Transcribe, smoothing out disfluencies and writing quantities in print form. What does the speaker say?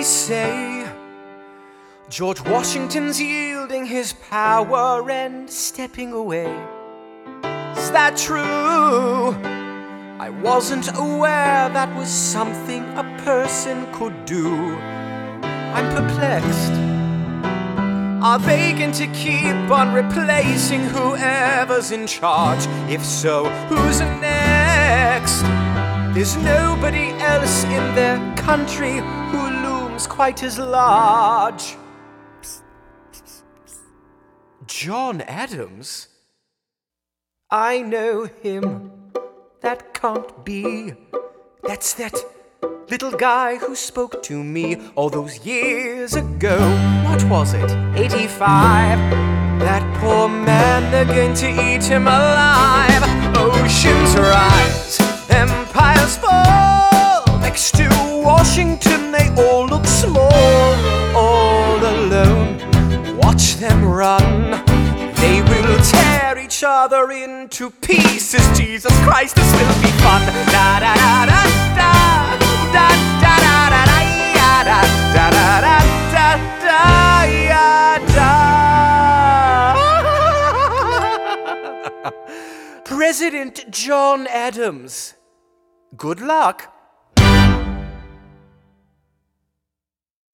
say George Washington's yielding his power and stepping away. Is that true? I wasn't aware that was something a person could do. I'm perplexed. Are they going to keep on replacing whoever's in charge? If so, who's next? There's nobody else in their country who looms quite as large. John Adams? I know him. That can't be. That's that little guy who spoke to me all those years ago. What was it? 85. That poor man, they're going to eat him alive. Oceans rise, empires fall. Next to Washington, they all look small. All alone, watch them run. They will tear each other into pieces. Jesus Christ, this will be fun. Da da da da da da da da da da da da da da da. President John Adams. Good luck.